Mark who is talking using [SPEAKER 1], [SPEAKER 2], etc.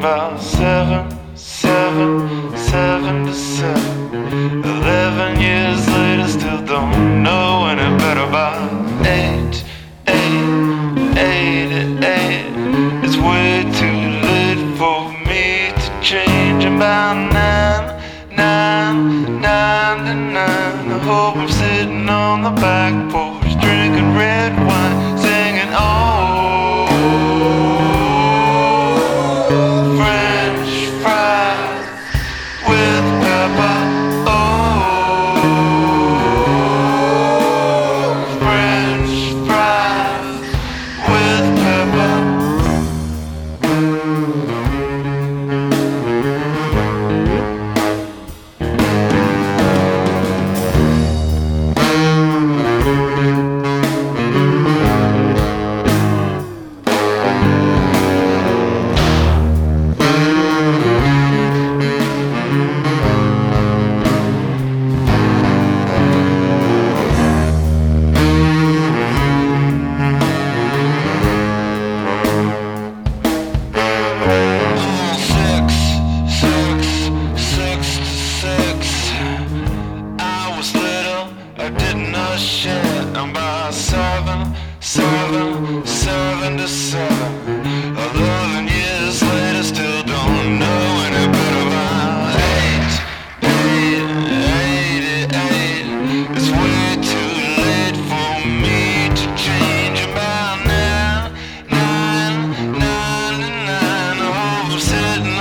[SPEAKER 1] about 7 to 7. 11 years later, still don't know any better. About 8. It's way too late for me to change. About 9. I hope I'm sitting on the back porch, drinking red wine, singing oh, French fries with pepper. Oh, French fries with pepper. I didn't know shit. I'm about 7 to 7. 11 years later, still don't know any better. About 8. It's way too late for me to change. About 9. I hope I'm sitting